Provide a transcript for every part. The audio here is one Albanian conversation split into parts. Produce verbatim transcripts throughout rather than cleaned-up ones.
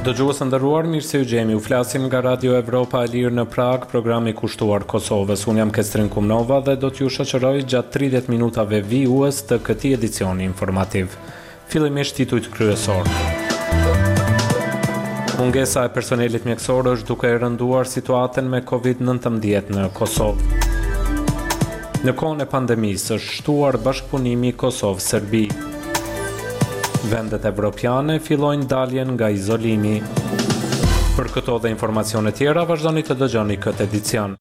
Dëgjues të nderuar, mirë se u gjemi. U flasim nga Radio Evropa e Lirë në Prag, programi i kushtuar Kosovës. Unë jam Kestrin Kumnova dhe do t'ju shoqëroj gjatë tridhjetë minutave vijues të këtij edicioni informativ. Fillimisht titujt kryesor. Mungesa e personelit mjekësor është duke e rënduar situatën me covid nëntëmbëdhjetë në Kosovë. Në kohën e pandemisë është shtuar bashkëpunimi Kosovë-Serbi. Vendet evropiane fillojnë daljen nga izolimi. Për këto dhe informacione tjera, vazhdoni të dëgjoni këtë edicion.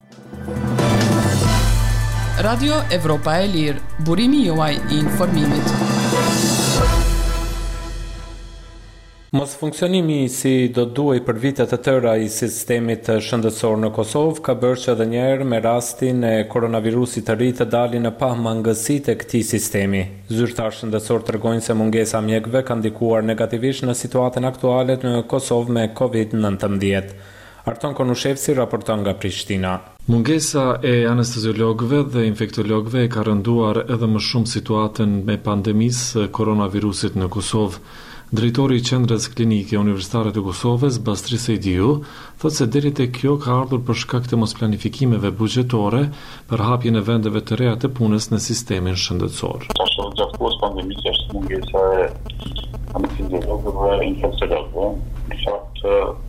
Radio Evropa e Lirë, burimi juaj i informimit. Mos funksionimi si do duhej për vite të tëra i sistemit shëndetësor në Kosovë ka bërë që edhe një herë me rastin e koronavirusit të ri të dalin në pamangësitë e këtij sistemi. Zyrtarë shëndetësor tregojnë se mungesa e mjekëve ka ndikuar negativisht në situatën aktuale në Kosovë me covid nëntëmbëdhjetë. Arton Konushevci raporton nga Prishtina. Mungesa e anesteziologëve dhe infektologëve ka rënduar edhe më shumë situatën me pandemisë koronavirusit në Kosovë. Drejtori i Qendrës Klinike Universitare të Kosovës, Bastri Sejdiu, thotë se deri te kjo ka ardhur për shkak të mosplanifikimeve buxhetore për hapjen e vendeve të reja të punës në sistemin shëndetësor. Tash gjatë kohës pandemisë është mungesa e anesteziologëve dhe infektologëve. Në fakt,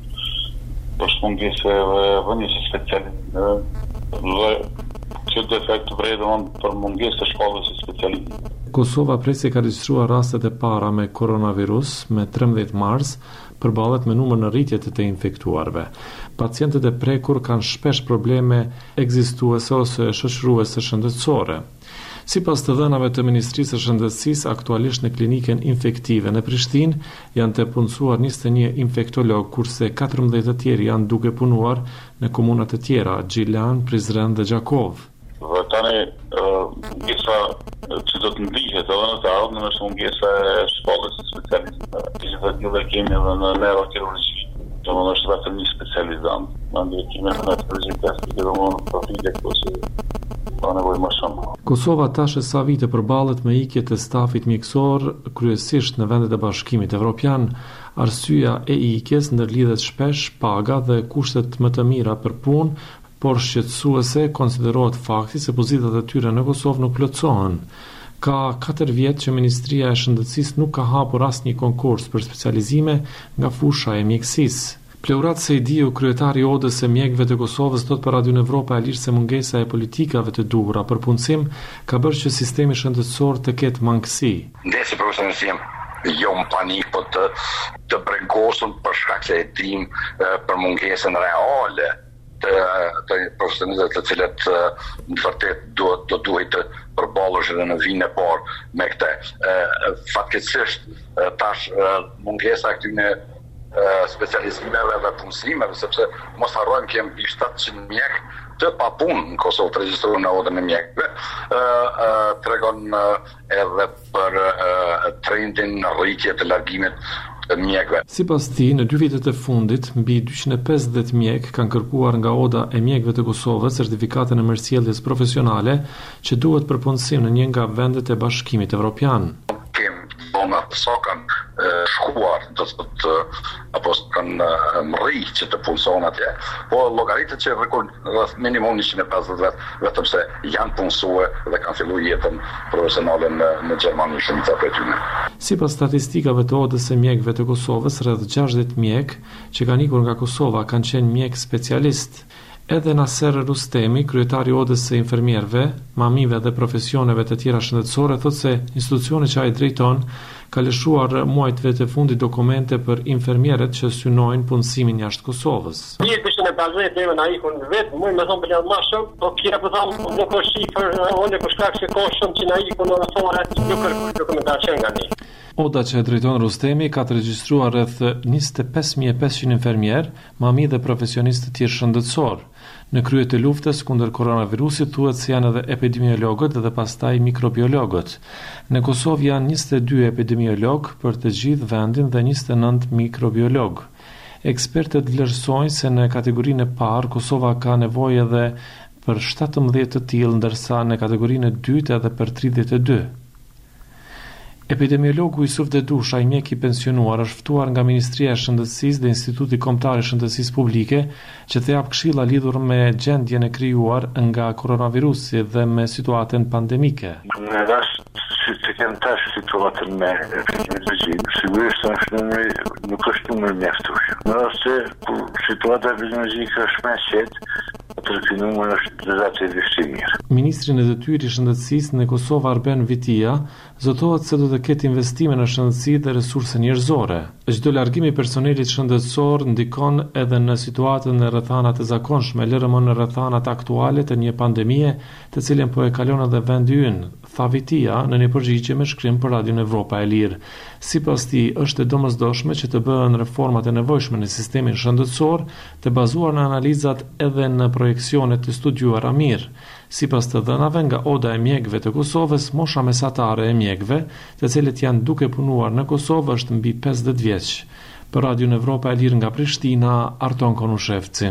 është mungesa e vënies specialistë dhe që defekt vredon për mungesë të shkollës së specialistë. Kosova presi ka regjistruar rastet e para me koronavirus me trembëdhjetë mars, përballet me numër në rritje të të infektuarve. Pacientët e prekur kanë shpesh probleme ekzistuese ose shoqëruese shëndetësore. Sipas të dhënave të Ministrisë së Shëndetësisë, aktualisht në klinikën infektive në Prishtinë janë të punësuar njëzet e një infektolog, kurse katërmbëdhjetë të tjerë janë duke punuar në komuna të tjera, Gjilan, Prizren dhe Gjakov. Dhe tani mungesa që do të ndihet edhe në të ardhmen është mungesa e shkollës së specialistëve. Gjithashtu edhe kemi edhe në neurokirurgji, domethënë është vetëm një specializant. Mandej kemi edhe në chirurgji plastike dhe në profile ose ka nevojë më shumë. Kosova tash e sa vite përballet me ikje të stafit mjekësor, kryesisht në vendet e Bashkimit Evropian. Arsyeja e ikjes ndërlidhet shpesh paga dhe kushtet më të mira për punë, por shqetësuese konsiderohet fakti se pozitat e tyre në Kosovë nuk plotësohen. Ka katër vjet që Ministria e Shëndetësisë nuk ka hapur asnjë konkurs për specializime nga fusha e mjekësisë. Pleurat Sejdiu, kryetari i Odës së mjekëve të Kosovës, thot për Radio Evropa e Lirë se mungesa e politikave të duhura për punësim ka bërë që sistemi shëndetësor të ketë mangësi. Ndesi profesionistim jo më panik, po të, të bregosur për shkak se e dim për mungesën reale të, të profesionistëve të cilët në vërtet do, do duhet të përballosh edhe në vitin e parë me këtë. Fatkeqësisht tash mungesa e këtyre specializimeve dhe punësimeve, sepse mos harrojmë kemi mbi shtatëqind mjek të papunë në Kosovë të regjistruar në Odën e mjekëve, tregon edhe për trendin në rritje të largimit të mjekëve. Sipas tij, në dy vitet e fundit, mbi dyqind e pesëdhjetë mjek kanë kërkuar nga Oda e mjekëve të Kosovës certifikatën e mirësjelljes profesionale që duhet për punësim në një nga vendet e Bashkimit Evropian. Sa kanë shkuar, do të thotë, apo kanë mri që të punëson atje, po llogaritet që rekord rreth minimum njëqind e pesëdhjetë vet, vetëm se janë punësuar dhe kanë filluar jetën profesionale në, në Gjermani shumica prej tyre. Sipas statistikave të Odës së mjekëve të Kosovës, rreth gjashtëdhjetë mjek që kanë ikur nga Kosova kanë qenë mjek specialist. Edhe Naser Rustemi, kryetari i Odës së infermierëve, mamive dhe profesioneve të tjera shëndetësore, thotë se institucioni që ai drejton ka lëshuar muajtëve të fundit dokumente për infermierët që synojnë punësimin jashtë Kosovës. dhjetë e pesëdhjetë deri na ikun vetë, më më thon për më shumë, po kira po tham nuk është shifër, ose për shkak se ka shumë që na ikun në fora nuk kërkoj dokumentacion nga ne. Oda që e drejton Rustemi ka të regjistruar rreth njëzet e pesë mijë e pesëqind infermierë, mami dhe profesionistë të tjerë shëndetësor. Në krye të luftës kundër koronavirusit thuhet se janë edhe epidemiologët dhe pastaj mikrobiologët. Në Kosovë janë njëzet e dy epidemiologë për të gjithë vendin dhe njëzet e nëntë mikrobiologë. Ekspertët vlerësojnë se në kategorinë e parë Kosova ka nevojë edhe për shtatëmbëdhjetë të tillë, ndërsa në kategorinë e dytë edhe për tridhjetë e dy. Epidemiologu Yusuf Dedusha, i mjek i pensionuar, është ftuar nga Ministria e Shëndetësisë dhe Instituti Kombëtar i Shëndetësisë Publike që të jap këshilla lidhur me gjendjen e krijuar nga koronavirusi dhe me situatën pandemike. Në rast që të kemë tash situatën me epidemiologjin, sigurisht është nuk është numër mjaftueshëm. Në rast se situata epidemiologjike është më e qetë, atëherë numri është relativisht i mirë. Ministri në detyrë i shëndetësisë në Kosovë Arben Vitia zotohet se do të ketë investime në shëndetësi dhe resurse njerëzore. Çdo largim i personelit shëndetësor ndikon edhe në situatën e rrethanat e zakonshme, lërë më në rrethanat aktuale të një pandemie, të cilën po e kalon edhe vendi ynë, tha Vitia në një përgjigje me shkrim për Radion Evropa e Lirë. Sipas tij, është e domosdoshme që të bëhen reformat e nevojshme në sistemin shëndetësor, të bazuar në analizat edhe në projekcione të studiuara mirë. Sipas të dhënave nga Oda e mjekëve të Kosovës, mosha mesatare e mjekëve, të cilët janë duke punuar në Kosovë, është mbi pesëdhjetë vjeç. Për Radion Evropa e Lirë nga Prishtina, Arton Konushevci.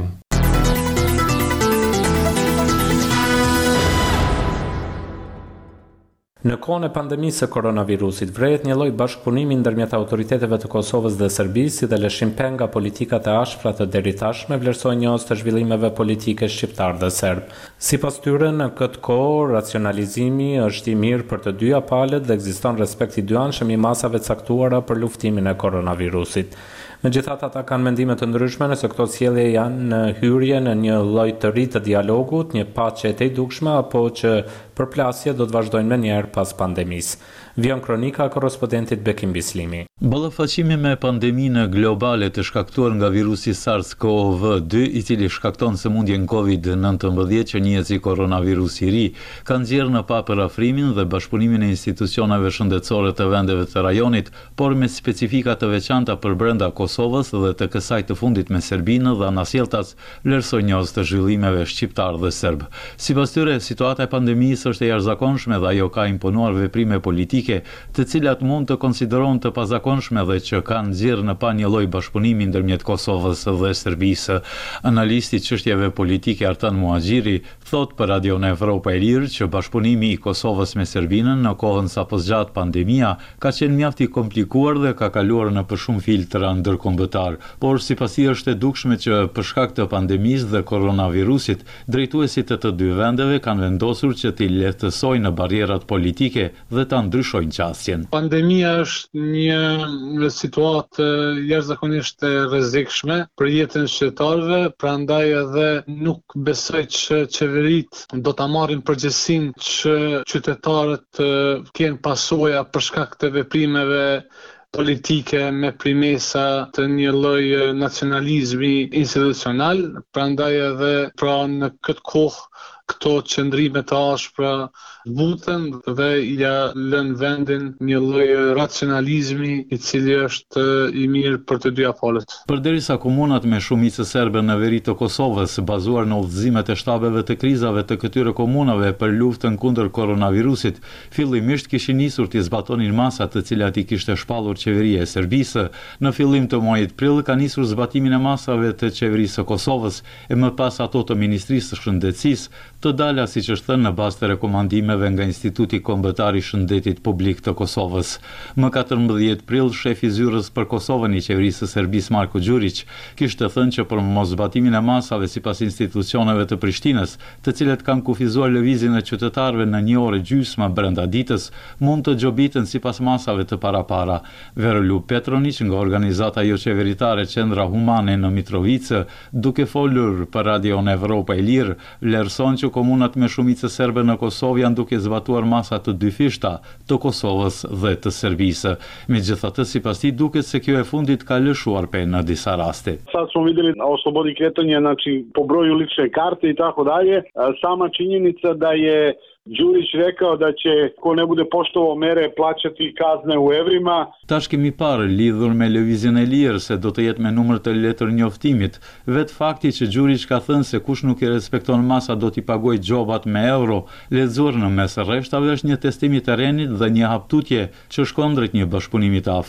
Në kohën e pandemisë së koronavirusit, vrehet një lloj bashkëpunimi ndërmjet autoriteteve të Kosovës dhe Serbisë, si dhe lëshim peng nga politikat e ashpra të deritashme, vlerësojnë njohës të zhvillimeve politike shqiptar dhe serb. Sipas tyre, në këtë kohë, racionalizimi është i mirë për të dyja palët dhe ekziston respekt i dyanshëm i masave caktuara për luftimin e koronavirusit. Megjithatë, ata kanë mendime të ndryshme nëse këto sjellje janë në hyrje në një lloj të ri të dialogut, një paqe e tejdukshme apo që përplasje do të vazhdojnë menjëherë pas pandemisë. Vion kronika korrespondentit Bekim Bislimi. Ballafaqimi me pandeminë globale të shkaktuar nga virusi SARS-C o V dy, i cili shkakton sëmundjen COVID nëntëmbëdhjetë që njihet si koronavirusi i ri, ka nxjerrë në pa përafrimin dhe bashkëpunimin e institucioneve shëndetësore të vendeve të rajonit, por me specifika të veçanta për brenda Kosovës dhe të kësaj të fundit me Serbinë dhe anasjelltas, vlerësoi njohës të zhvillimeve shqiptar dhe serb. Sipas tyre, situata e pandemisë është e jashtëzakonshme dhe ajo ka imponuar veprime politike të cilat mund të konsiderohen të pazakonshme dhe që kanë nxjerrë në pa një lloj bashkëpunimi ndërmjet Kosovës dhe Serbisë. Analisti i çështjeve politike Artan Muhaxhiri thot për Radion Evropa e Lirë që bashkëpunimi i Kosovës me Serbinën në kohën sa po zgjat pandemia ka qenë mjaft i komplikuar dhe ka kaluar në për shumë filtra ndërkombëtar, por sipas tij është e dukshme që për shkak të pandemisë dhe koronavirusit, drejtuesit të të dy vendeve kanë vendosur që t'i lehtësojnë barrierat politike dhe ta ndryshojnë qasjen. Pandemia është një situatë jashtëzakonisht e rrezikshme për jetën e qytetarëve, prandaj edhe nuk besoj që qeveritë do ta marrin përgjegjësinë që qytetarët kenë pasoja për shkak të veprimeve politike me primesa të një lloj nacionalizmi institucional, prandaj edhe pra në këtë kohë këto qëndrime të ashpra zbuten dhe ja lën vendin një lloj racionalizmi i cili është i mirë për të dyja palët. Përderisa komunat me shumicë serbe në veri të Kosovës, bazuar në udhëzimet e shtabeve të krizave të këtyre komunave për luftën kundër koronavirusit, fillimisht kishin nisur të zbatonin masat të cilat i kishte shpallur qeveria e Serbisë. Në fillim të muajit prill ka nisur zbatimin e masave të qeverisë së Kosovës e më pas ato të Ministrisë së Shëndetësisë, të dala siç është thënë në bazë të rekomandimeve nga Instituti Kombëtar i Shëndetit Publik të Kosovës. Më katërmbëdhjetë prill, shefi zyrës për Kosovën i qeverisë së Serbisë Marko Đurić kishte thënë që për mosbatimin e masave sipas institucioneve të Prishtinës, të cilat kanë kufizuar lëvizjen e qytetarëve në një orë gjysmë brenda ditës, mund të xhobiten sipas masave të parapara. Veroljub Petronić nga organizata jo qeveritare Qendra Humane në Mitrovicë, duke folur për Radion Evropa e Lirë, vlerëson që komunat me shumicë serbe në Kosovë janë duke zbatuar masa të dyfishta të Kosovës dhe të Serbisë. Megjithatë, sipas tij duket se kjo e fundit ka lëshuar pe në disa raste. Sad smo vidjeli o slobodi kretanja, znači po broju lične karte i tako dalje, sama činjenica da je Đurić rekao da će ko ne bude poštovao mere plaćati kazne u evrima. Tash kemi parë lidhur me lëvizjen e lirë se do të jetë me numër të letër njoftimit. Vet fakti që Đurić ka thënë se kush nuk i respekton masa do t'i pagojë gjobat me euro, lexuar në mes rreshtave është një testim i terrenit dhe një haptutje që shkon drejt një bashkëpunimi të afërt.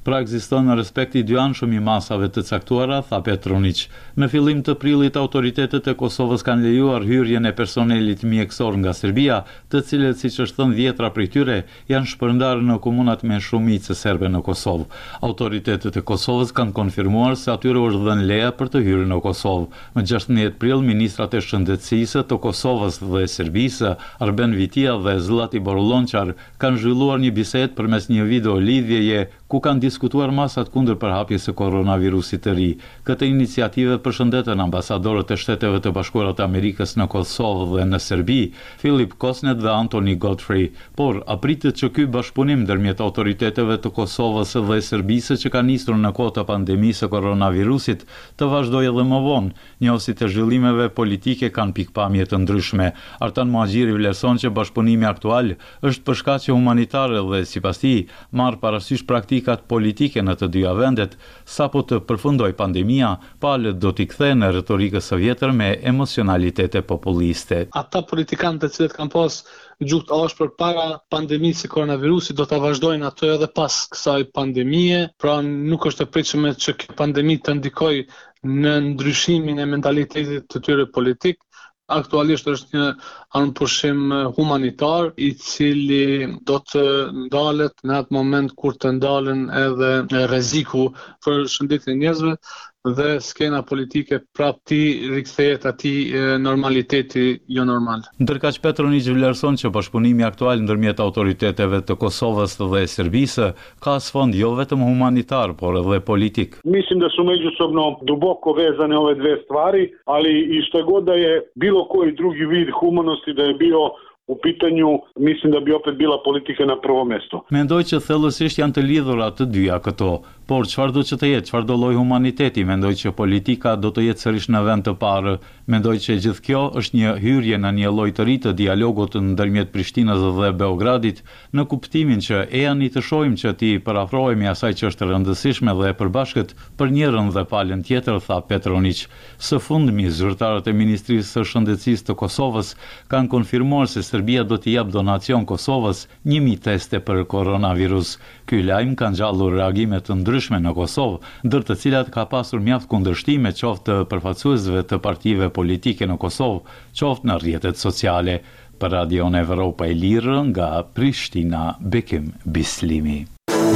Pra ekziston në respekt i dyanshëm i masave të caktuara, tha Petronić. Në fillim të prillit, autoritetet e Kosovës kanë lejuar hyrjen e personelit mjekësor nga Serbia, të cilët, siç është thënë, dhjetra prej tyre janë shpërndarë në komunat me shumicë serbe në Kosovë. Autoritetet e Kosovës kanë konfirmuar se atyre është dhënë leja për të hyrë në Kosovë. Më gjashtëdhjetë prill, ministrat e shëndetësisë të Kosovës dhe Serbisë, Arben Vitia dhe Zlatibor Lonçar, kanë zhvilluar një bisedë përmes një video lidhjeje ku kanë diskutuar masat kundër përhapjes së koronavirusit të ri. Këtë iniciativë përshëndetën ambasadorët e Shteteve të Bashkuara të Amerikës në Kosovë dhe në Serbi, Philip Kosnet dhe Anthony Godfrey, por apritet që ky bashkëpunim ndërmjet autoriteteve të Kosovës dhe Serbisë që ka nisur në kohë të pandemisë së koronavirusit të vazhdojë edhe më vonë. Njohësit e zhvillimeve politike kanë pikpamje të ndryshme. Artan Muhaxhiri vlerëson që bashkëpunimi aktual është për shkaqe humanitare dhe sipas tij marr parasysh praktikat politike në të dyja vendet, sapo të përfundoj pandemia, palët do t'i kthejnë në retorikës së vjetër me emocionalitete populiste. Ata politikanë të cilët kanë pas gjuhë të ashpër para pandemisë së koronavirusit do ta vazhdojnë ato edhe pas kësaj pandemie, pra nuk është e pritshme që kjo pandemi të ndikojë në ndryshimin e mentalitetit të tyre politik. Aktualisht është një anëpushim humanitar i cili do të ndalet në atë moment kur të ndalen edhe rreziku për shëndetin e njerëzve dhe skena politike prap ti rikthehet atij normaliteti jo normal. Ndërkaq Petronić vlerëson që bashkëpunimi aktual ndërmjet autoriteteve të Kosovës dhe Serbisë ka sfond jo vetëm humanitar, por edhe politik. Mislim da su međusobno duboko vezane ove dve stvari, ali i što god da je bilo koji drugi vid humanosti da je bio u pitanju, mislim da bi opet bila politika na prvo mesto. Mendoj që thellësisht janë të lidhura të dyja këto, por çfarë do që të jetë, çfarë do lloj humaniteti, mendoj që politika do të jetë sërish në vend të parë. Mendoj që gjithë kjo është një hyrje në një lloj të ri të dialogut ndërmjet Prishtinës dhe Beogradit, në kuptimin që e janë të shohim që ti parafrohemi asaj që është rëndësishme dhe e përbashkët për njërën dhe palën tjetër, tha Petronić. Së fundmi, zyrtarët e Ministrisë së Shëndetësisë të Kosovës kanë konfirmuar se Serbia do t'i jap donacion Kosovës një mijë teste për koronavirus. Ky lajm ka ngjallur reagime të ndryshme në Kosovë, ndër të cilat ka pasur mjaft kundërshtime qoftë të përfaqësuesve të partive politike në Kosovë, qoftë në rrjetet sociale. Për Radion Evropa e Lirë nga Prishtina, Bekim Bislimi.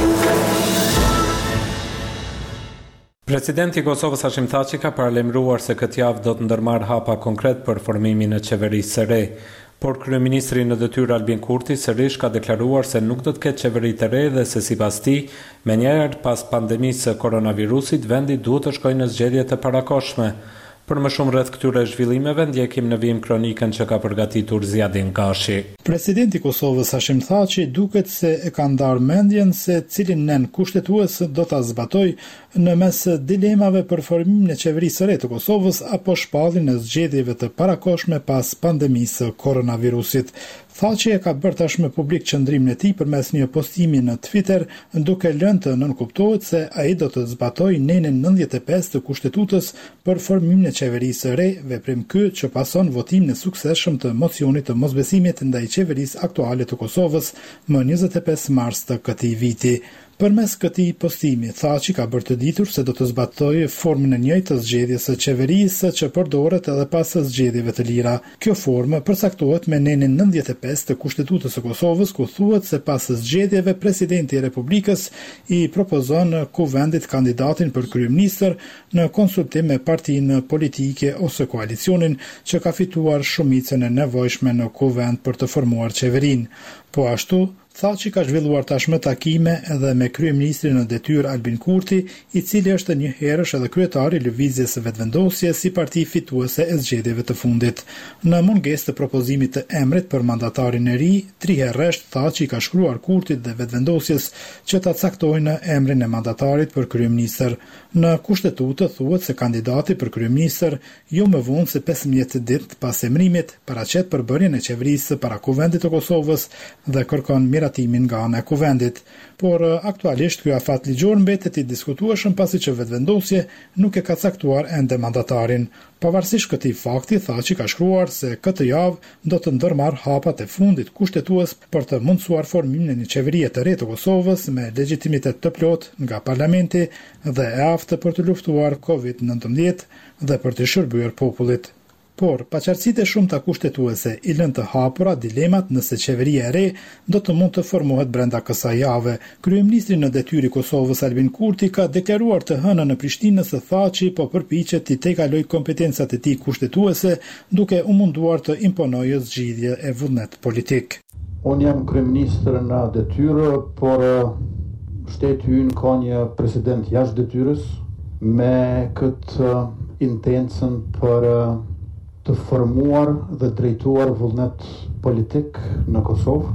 Presidenti i Kosovës Hashim Thaçi ka paralajmëruar se këtë javë do të ndërmarrë hapa konkret për formimin e qeverisë së re. Por kryeministri në detyrë Albin Kurti sërish ka deklaruar se nuk do të ketë qeveri të re dhe se sipas tij, menjëherë pas pandemisë së koronavirusit, vendi duhet të shkojë në zgjedhje të parakohshme. Për më shumë rreth këtyre zhvillimeve, ndjekim në vijim kronikën që ka përgatitur Zjadin Gashi. Presidenti i Kosovës Hashim Thaçi duket se e ka ndarë mendjen se cilin nen kushtetues do ta zbatojë në mes dilemave për formimin e qeverisë së re të Kosovës apo shpalljen e zgjedhjeve të parakohshme pas pandemisë së koronavirusit. Thaçi e ka bërë tashmë publik qëndrimin e tij përmes një postimi në Twitter, duke lënë të nënkuptohet se ai do të zbatojë nenën nëntëdhjetë e pesë të kushtetutës për formimin e qeverisë së re, veprim ky që pason votimin e suksesshëm të mocionit të mosbesimit ndaj qeverisë aktuale të Kosovës më njëzet e pesë mars të këtij viti. Përmes këtij postimi, Thaçi ka bërë të ditur se do të zbatojë formën e njëjtë të zgjedhjes së qeverisë që përdoret edhe pas zgjedhjeve të lira. Kjo formë përcaktohet me nenën nëntëdhjetë e pesë të Kushtetutës së Kosovës, ku thuhet se pas zgjedhjeve presidenti i Republikës i propozon kuvendit kandidatin për kryeministër në konsultim me partinë politike ose koalicionin që ka fituar shumicën e nevojshme në kuvend për të formuar qeverinë. Po ashtu, Thaçi ka zhvilluar tashmë takime edhe me kryeministrin në detyrë Albin Kurti, i cili është një herësh edhe kryetari i lëvizjes së vetëvendosjes si parti fituese e zgjedhjeve të fundit. Në mungesë të propozimit të emrit për mandatarin e ri, tri herësh Thaçi ka shkruar Kurtit dhe vetëvendosjes që ta caktojnë emrin e mandatarit për kryeministër. Në kushtetutë thuhet se kandidati për kryeministër jo më vonë se pesëmbëdhjetë ditë pas emërimit paraqet përbërjen e qeverisë para kuvendit të Kosovës dhe kërkon mira miratimin nga ana e kuvendit. Por aktualisht ky afat ligjor mbetet i diskutueshëm pasi që vetëvendosje nuk e ka caktuar ende mandatarin. Pavarësisht këtij fakti, Thaçi ka shkruar se këtë javë do të ndërmarrë hapat e fundit kushtetues për të mundësuar formimin e një qeverie të re të Kosovës me legjitimitet të plot nga parlamenti dhe e aftë për të luftuar kovid nëntëmbëdhjetë dhe për të shërbyer popullit. Por, paqartësitë e shumta kushtetuese i lënë të hapura dilemat nëse qeveria e re do të mund të formohet brenda kësaj jave. Kryeministri në detyrë i Kosovës Albin Kurti ka deklaruar të hënën në Prishtinë se Thaçi po përpiqet të tejkalojë kompetencat e tij kushtetuese duke u munduar të imponojë zgjidhje e vullnet politik. Unë jam kryeministër në detyrë, por shteti ynë ka një president jashtë detyrës me këtë intencën për të formuar dhe drejtuar vullnet politik në Kosovë.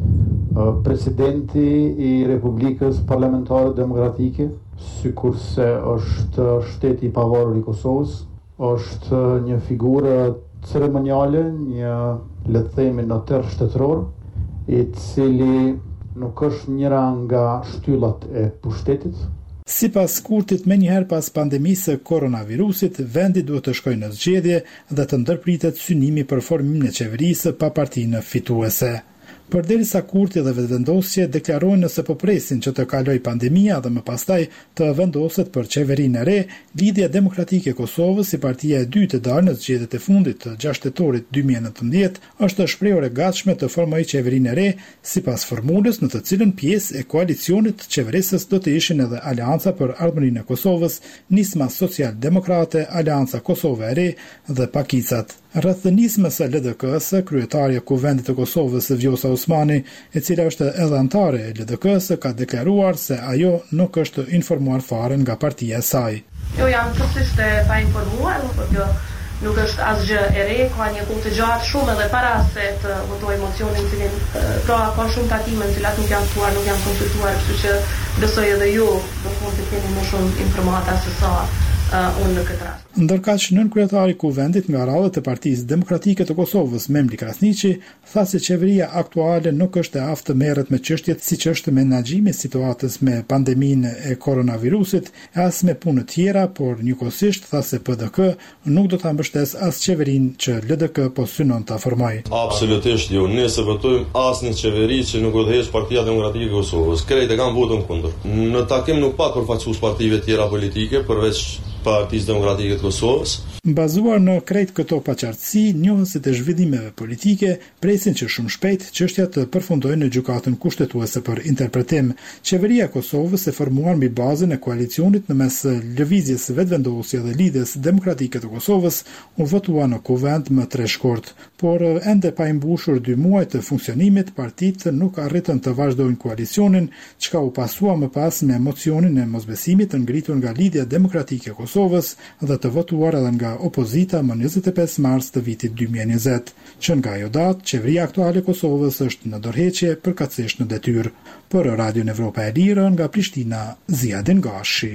Presidenti i Republikës Parlamentare Demokratike, sikurse është shteti i pavarur i Kosovës, është një figurë ceremoniale, një le të themi noter shtetëror, i cili nuk është njëra nga shtyllat e pushtetit. Sipas Kurtit, menjëherë pas pandemisë së koronavirusit, vendi duhet të shkojë në zgjedhje dhe të ndërpritet synimi për formimin e qeverisë pa partinë fituese. Përderisa Kurti dhe vetëvendosje deklarojnë nëse po presin që të kalojë pandemia dhe më pastaj të vendoset për qeverinë e re, Lidhja Demokratike e Kosovës, si partia e dytë e dalë në zgjedhjet e fundit të gjashtë tetorit dy mijë e nëntëmbëdhjetë, është shprehur e gatshme të formojë qeverinë e re, sipas formulës në të cilën pjesë e koalicionit të qeverisës do të ishin edhe Aleanca për Ardhmërinë e Kosovës, Nisma Social-Demokrate, Aleanca Kosovë e Re dhe Pakicat. Rreth nismës së L D K-s, kryetaria e Kuvendit të Kosovës Vjosa Osmani, e cila është edhe anëtare e L D K-s, ka deklaruar se ajo nuk është informuar fare nga partia e saj. Jo jam plotësisht e pa informuar, por kjo nuk është asgjë e re, ka një kohë të gjatë shumë edhe para se të votoj mocionin, cilin pra ka shumë takime në cilat nuk janë thuar, nuk janë konsultuar, kështu që besoj edhe ju do mund të keni më shumë informata se sa uh, unë në këtë rast. Ndërkaq nën kryetari i Kuvendit nga radhët e Partisë Demokratike të Kosovës, Memli Krasniqi, tha se qeveria aktuale nuk është e aftë të merret me çështjet siç është menaxhimi i situatës me pandeminë e koronavirusit e as me punë tjera, por njëkohësisht tha se P D K nuk do ta mbështes as qeverinë që L D K po synon ta formojë. Absolutisht jo, ne se votojmë asnjë qeveri që nuk udhëheq Partia Demokratike e Kosovës. Krejt e kanë votën kundër. Në takim nuk pat përfaqësues partive tjera politike përveç Partisë Demokratike të Kosovës. Bazuar në krejt këto paqartësi, njohësit e zhvillimeve politike presin që shumë shpejt çështja të përfundojë në gjykatën kushtetuese për interpretim. Qeveria e Kosovës e formuar mbi bazën e koalicionit në mes Lëvizjes Vetëvendosje dhe Lidhjes Demokratike të Kosovës u votua në Kuvend më tre shkurt, por ende pa i mbushur dy muaj të funksionimit, partitë nuk arritën të vazhdojnë koalicionin, çka u pasua më pas me mocionin e mosbesimit të ngritur nga Lidhja Demokratike e Kosovës dhe të votuar edhe nga opozita më njëzet e pesë mars të vitit dy mijë e njëzet, që nga ajo datë, qeveria aktuale e Kosovës është në dorëheqje përkatësisht në detyrë. Për Radion Evropa e Lirë, nga Prishtina, Ziadin Gashi.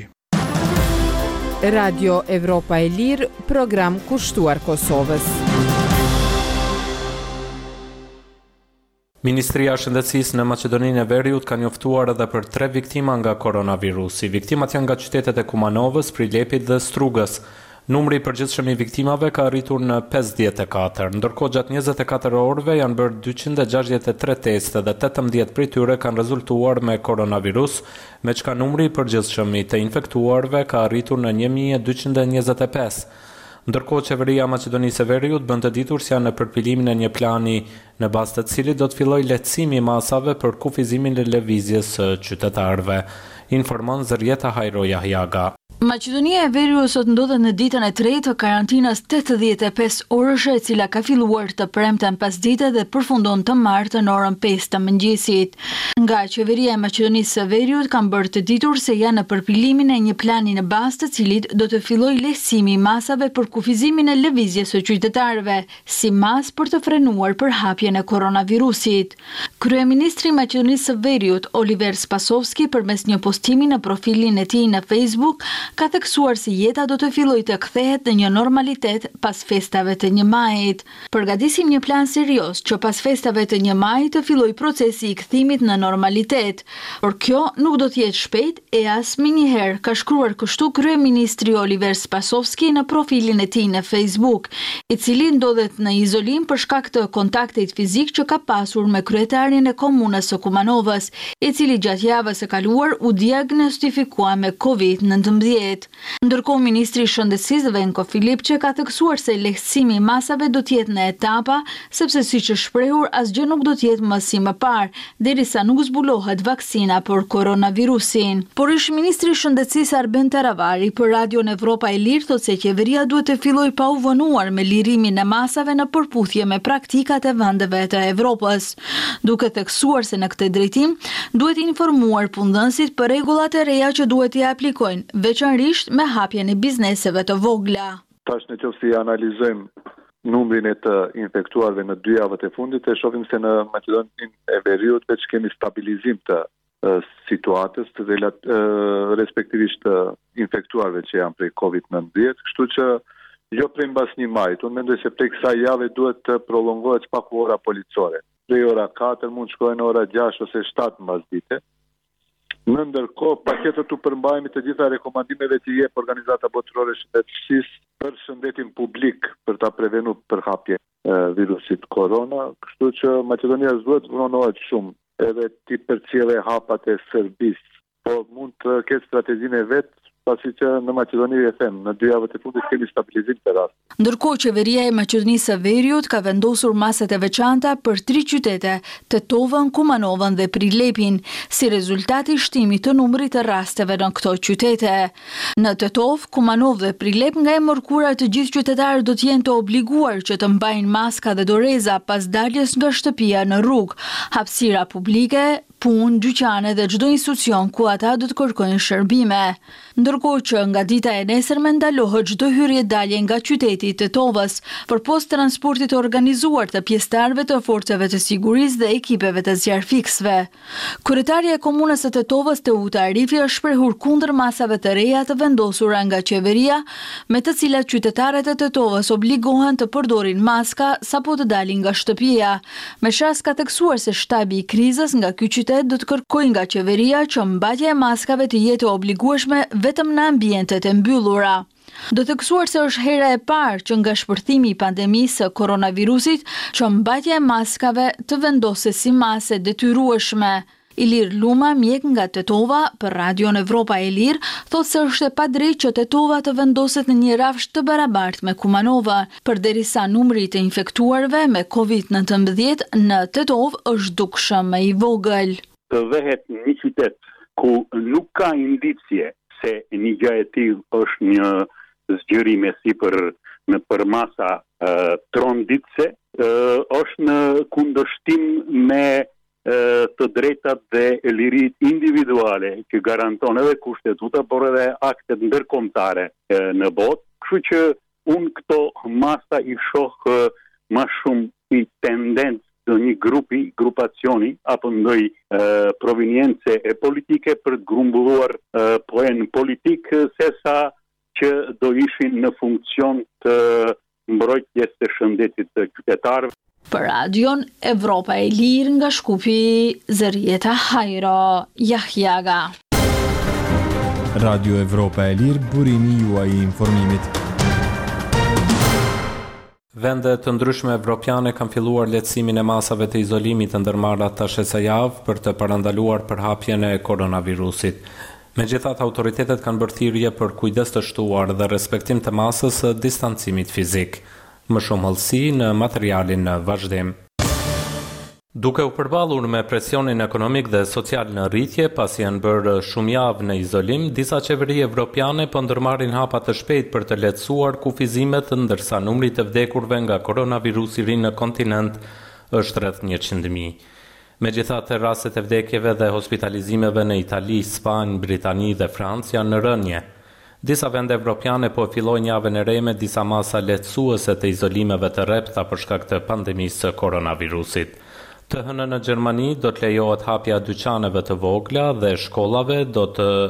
Radio Evropa e Lirë, program kushtuar Kosovës. Ministria e Shëndetësisë në Maqedoninë e Veriut ka njoftuar edhe për tre viktima nga koronavirusi. Viktimat janë nga qytetet e Kumanovës, Prilepit dhe Strugës. Numri i përgjithshëm i viktimave ka arritur në pesëdhjetë e katër, ndërkohë gjatë njëzet e katër orëve janë bërë dyqind e gjashtëdhjetë e tre teste dhe tetëmbëdhjetë prej tyre kanë rezultuar me koronavirus, me çka numri i përgjithshëm i të infektuarve ka arritur në një mijë e dyqind e njëzet e pesë. Ndërkohë qeveria e Maqedonisë së Veriut bën të ditur se janë në përpilimin e një plani në bazë të cilit do të fillojë lehtësimi i masave për kufizimin e lëvizjes së qytetarëve, informon Zërjeta Hajro Jahjaga. Maqedonia e Veriut sot ndodhet në ditën e tretë të karantinës tetëdhjetë e pesë orëshe, e cila ka filluar të premten pasdite dhe përfundon të martën në orën pesë të mëngjesit. Nga qeveria e Maqedonisë së Veriut kanë bërë të ditur se janë në përpilimin e një plani në bazë të cilit do të fillojë lehtësimi i masave për kufizimin e lëvizjes së qytetarëve, si masë për të frenuar përhapjen e koronavirusit. Kryeministri i Maqedonisë së Veriut, Oliver Spasovski, përmes një postimi në profilin e tij në Facebook, ka theksuar se jeta do të fillojë të kthehet në një normalitet pas festave të një majit. Përgatisim një plan serioz që pas festave të një majit të fillojë procesi i kthimit në normalitet, por kjo nuk do të jetë shpejt e as menjëherë, ka shkruar kështu kryeministri Oliver Spasovski në profilin e tij në Facebook, i cili ndodhet në izolim për shkak të kontaktit fizik që ka pasur me kryetarin e komunës së Kumanovës, i cili gjatë javës së kaluar u diagnostikua me kovid nëntëmbëdhjetë. Ndërkohë ministri i Shëndetësisë Venko Filipçe ka theksuar se lehtësimi i masave do të jetë në etapa, sepse siç është shprehur asgjë nuk do të jetë më si më parë, derisa nuk zbulohet vaksina për koronavirusin. Por ish ministri i Shëndetësisë Arben Taravari për Radion Evropa e Lirë thotë se qeveria duhet të fillojë pa u vonuar me lirimin e masave në përputhje me praktikat e vendeve të Evropës, duke theksuar se në këtë drejtim duhet informuar punëdhënësit për rregullat e reja që duhet t'i aplikojnë, veçanërisht me hapjen e bizneseve të vogla. Tash në qoftë se analizojmë numrin e të infektuarve në dy javët e fundit, e shohim se në Maqedoninë e Veriut veç kemi stabilizim të uh, situatës të relat, uh, respektivisht të uh, infektuarve që janë prej kovid nëntëmbëdhjetë, kështu që jo prej mbas një majit. Unë mendoj se prej kësaj jave duhet të prolongohet pak ora policore. Prej ora katër mund shkojnë në ora gjashtë ose shtatë mbas dite. Në ndërkohë, paketet të përmbajmë të gjitha rekomandimeve që jep Organizata Botërore e Shëndetësisë për shëndetin publik për ta prevenuar përhapjen e virusit korona, kështu që Maqedonia duhet të vonohet shumë edhe ti përcjellë hapat e Serbisë, po mund të ketë strategjinë e vet, pasi që në Maqedoni e them, në dy javët e fundit kemi stabilizim të rast. Ndërkohë qeveria e Maqedonisë së Veriut ka vendosur maset e veçanta për tri qytete, Tetovën, Kumanovën dhe Prilepin, si rezultat i shtimit të numrit të rasteve në këto qytete. Në Tetov, Kumanov dhe Prilep nga e mërkura të gjithë qytetarët do të jenë të obliguar që të mbajnë maska dhe doreza pas daljes nga shtëpia në rrugë, hapësira publike, punë, dyqane dhe çdo institucion ku ata do të kërkojnë shërbime. Ndërkohë që nga dita e nesërme ndalohet çdo hyrje dalje nga qyteti i Tetovës përpos transportit të organizuar të pjesëtarëve të forcave të sigurisë dhe ekipeve të zjarfiksëve. Kryetaria e komunës së Tetovës, Teuta Arifi, është shprehur kundër masave të reja të vendosura nga qeveria, me të cilat qytetarët e Tetovës obligohen të përdorin maska sapo të dalin nga shtëpia. Me shas ka theksuar se shtabi i krizës nga ky qytet do të kërkojë nga qeveria që mbajtja e maskave të jetë e obligueshme vetëm në ambientet e mbyllura. Do të theksuar se është hera e parë që nga shpërthimi i pandemisë së koronavirusit që mbajtja e maskave të vendoset si mase detyrueshme. Ilir Luma, mjek nga Tetova për Radion Evropa e Lirë, thotë se është e padrejtë që Tetova të vendoset në një rafsh të barabartë me Kumanova, përderisa numri të infektuarve me kovid nëntëmbëdhjetë në Tetov është dukshëm më i vogël. Të vehet një qytet ku nuk ka indicje se një gjë e tillë është një zgjerim e sipër në për masa uh, tronditse, uh, është në kundërshtim me uh, të drejtat dhe lirit individuale që garanton edhe kushtetuta, por edhe aktet ndërkombëtare uh, në botë. Kështu që unë këto masa i shoh uh, më shumë i tendencë të një grupi, grupacioni, apo ndoj uh, provenience e politike për të grumbulluar uh, poen politik, sesa që do ishin në funksion të mbrojtjes të shëndetit të qytetarëve. Për Radion Evropa e Lirë nga Shkupi, Zërieta Hajro, Jahjaga. Radio Evropa e Lirë, burimi juaj i informimit. Vende të ndryshme evropiane kanë filluar lehtësimin e masave të izolimit të ndërmarra tash kësaj javë për të parandaluar përhapjen e koronavirusit. Megjithatë, autoritetet kanë bërë thirrje për kujdes të shtuar dhe respektim të masës së distancimit fizik. Më shumë hollësi në materialin në vazhdim. Duke u përballur me presionin ekonomik dhe social në rritje, pasi janë bërë shumë javë në izolim, disa qeveri evropiane po ndërmarrin hapa të shpejtë për të lehtësuar kufizimet, ndërsa numri të vdekurve nga koronavirusi i ri në kontinent është rreth njëqind mijë. Megjithatë, rastet e vdekjeve dhe hospitalizimeve në Itali, Spanjë, Britani dhe Francë janë në rënje. Disa vende evropiane po fillojnë javën e re me disa masa lehtësuese të izolimeve të rrepta për shkak të pandemisë së koronavirusit. Të hënën në Gjermani do të lejohet hapja dyqaneve të vogla dhe shkollave do të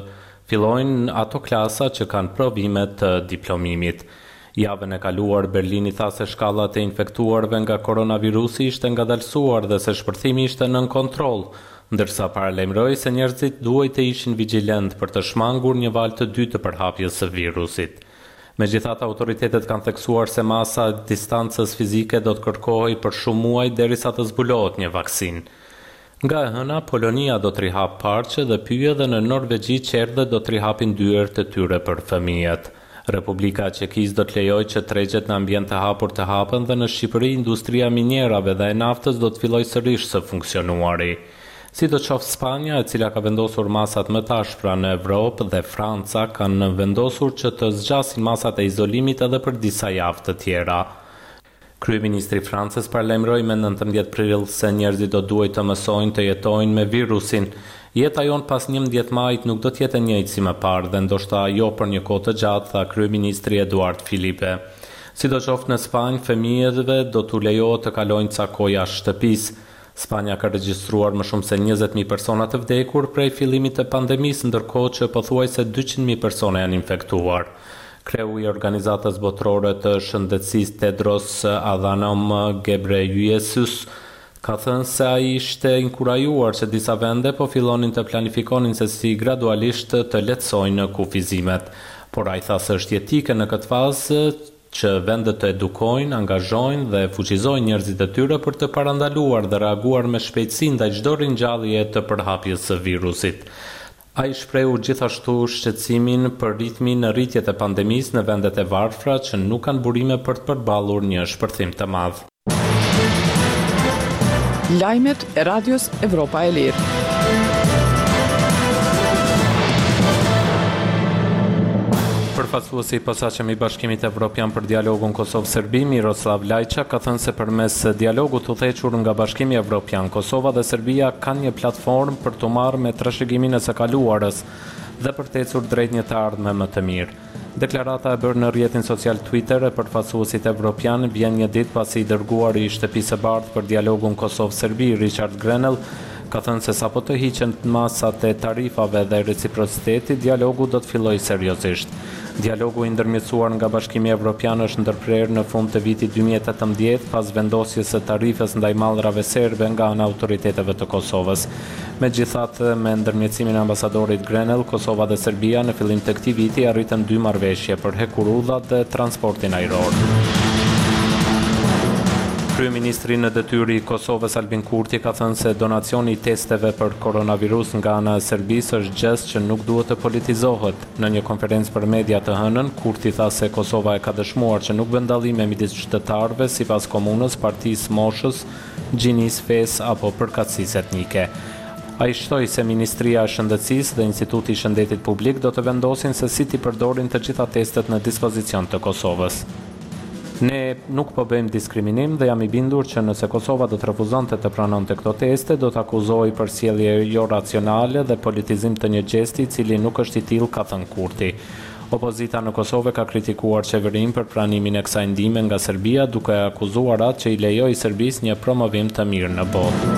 Fillojnë ato klasa që kanë provimet të diplomimit. Javën e kaluar, Berlini tha se shkallat e infektuarve nga koronavirusi ishte ngadalësuar dhe se shpërthimi ishte nën kontroll, ndërsa paralajmëroi se njerëzit duhet të ishin vigjilent për të shmangur një valë të dytë të përhapjes së virusit. Megjithatë, autoritetet kanë theksuar se masa e distancës fizike do të kërkohej për shumë muaj derisa të zbulohet një vaksinë. Nga e hëna, Polonia do të rihap parqe dhe pyje dhe në Norvegji qerdhe do të rihapin dyert e tyre për fëmijët. Republika e Çekisë do të lejojë që tregjet në ambient të hapur të hapen dhe në Shqipëri industria minjerave dhe e naftës do të fillojë sërish së funksionuari. Sidoqoftë, Spanja, e cila ka vendosur masat më të ashpra në Evropë, dhe Franca kanë vendosur që të zgjasin masat e izolimit edhe për disa javë të tjera. Kryeministri i Francës paralajmëroi me nëntëmbëdhjetë prill se njerëzit do duhet të mësojnë të jetojnë me virusin. Jeta jon pas njëmbëdhjetë majit nuk do të jetë e njëjtë si më parë dhe ndoshta jo për një kohë të gjatë, tha kryeministri Eduard Filipe. Sidoqoftë, në Spanjë fëmijëve do t'u lejohet të kalojnë ca kohë jashtë shtëpisë. Spanja ka regjistruar më shumë se njëzet mijë persona të vdekur prej fillimit të pandemisë, ndërkohë që pothuajse dyqind mijë persona janë infektuar. Kreu i Organizatës Botërore të Shëndetësisë Tedros Adhanom Ghebreyesus ka thënë se ai ishte inkurajuar që disa vende po fillonin të planifikonin se si gradualisht të lehtësojnë kufizimet, por ai tha se është jetike në këtë fazë që vendet të edukojnë, angazhojnë dhe fuqizojnë njerëzit e tyre për të parandaluar dhe reaguar me shpejtësi ndaj çdo ringjallje të përhapjes së virusit. Ai shprehu gjithashtu shqetësimin për ritmin në rritjet e pandemisë në vendet e varfra që nuk kanë burime për të përballur një shpërthim të madh. Lajmet e Radios Evropa e Lirë. Përfaqësuesi i posaçëm i Bashkimit Evropian për dialogun Kosovë-Serbi, Miroslav Lajçak, ka thënë se përmes dialogut udhëhequr nga Bashkimi Evropian, Kosova dhe Serbia kanë një platformë për të marrë me trashëgimin e së kaluarës dhe për të ecur drejt një të ardhme më të mirë. Deklarata e bërë në rrjetin social Twitter e përfaqësuesit evropian vjen një ditë pasi i dërguari i Shtëpisë së Bardhë për dialogun Kosovë-Serbi, Richard Grenell, ka thënë se sapo të hiqen masat e tarifave dhe reciprocitetit, dialogu do të fillojë seriozisht. Dialogu i ndërmjetësuar nga Bashkimi Evropian është ndërprerë në fund të vitit dy mijë e tetëmbëdhjetë pas vendosjes së tarifës ndaj mallrave serbe nga ana autoriteteve të Kosovës. Megjithatë, me ndërmjetësimin e ambasadorit Grenell, Kosova dhe Serbia në fillim të këtij viti arritën dy marrëveshje për hekurudhat dhe transportin ajror. Kryeministri në detyrë i Kosovës Albin Kurti ka thënë se donacioni i testeve për koronavirus nga ana e Serbisë është gjest që nuk duhet të politizohet. Në një konferencë për media të hënën, Kurti tha se Kosova e ka dëshmuar që nuk bën dallime midis qytetarëve sipas komunës, partisë, moshës, gjinisë, fesë apo përkatësisë etnike. Ai shtoi se Ministria e Shëndetësisë dhe Instituti i Shëndetit Publik do të vendosin se si t'i përdorin të gjitha testet në dispozicion të Kosovës. Ne nuk po bëjmë diskriminim dhe jam i bindur që nëse Kosova do të refuzonte të pranonte këto teste, do të akuzohej për sjellje jo racionale dhe politizim të një gjesti i cili nuk është i tillë, ka thënë Kurti. Opozita në Kosovë ka kritikuar qeverinë për pranimin e kësaj ndihme nga Serbia, duke akuzuar atë që i lejoi Serbisë një promovim të mirë në botë.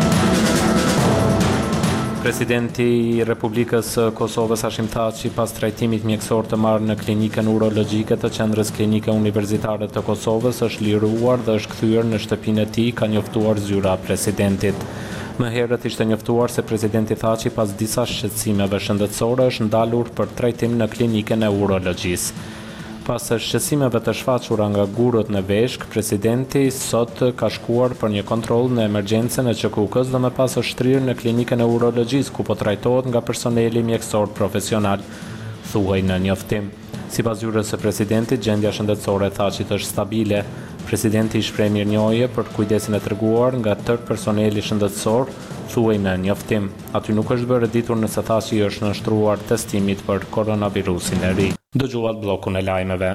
Presidenti i Republikës së Kosovës Hashim Thaçi, pas trajtimit mjekësor të marrë në klinikën urologjike të Qendrës Klinike Universitare të Kosovës, është liruar dhe është kthyer në shtëpinë e tij, ka njoftuar zyra e presidentit. Më herët ishte njoftuar se presidenti Thaçi, pas disa shqetësimeve shëndetësore, është ndalur për trajtim në klinikën e urologjisë. Pas shqetësimeve të shfaqura nga gurët në veshk, presidenti sot ka shkuar për një kontroll në emergjencën e Q K K-s dhe më pas është shtrirë në klinikën e urologjisë ku po trajtohet nga personeli mjekësor profesional, thuhej në njoftim. Sipas zyrës së presidentit, gjendja shëndetësore e Thaçit është stabile. Presidenti i shpreh mirënjohje për kujdesin e treguar nga tërë personeli shëndetësor, thuhej në njoftim. Aty nuk është bërë ditur nëse Thaçi është nënshtruar testimit për koronavirusin e ri. Dëgjuat bllokun e lajmeve.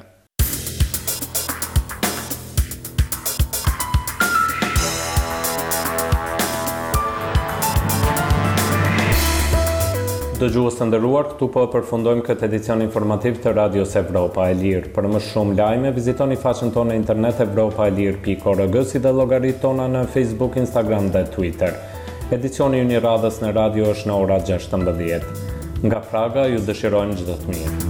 Dëgjues të nderuar, këtu po përfundojmë këtë edicion informativ të Radios Evropa e Lirë. Për më shumë lajme, vizitoni faqen tonë në internet evropa e lirë pikë org, si dhe llogaritë tona në Facebook, Instagram dhe Twitter. Edicioni i një radhës në radio është në ora gjashtëmbëdhjetë. Nga Praga ju dëshirojmë çdo të mirë.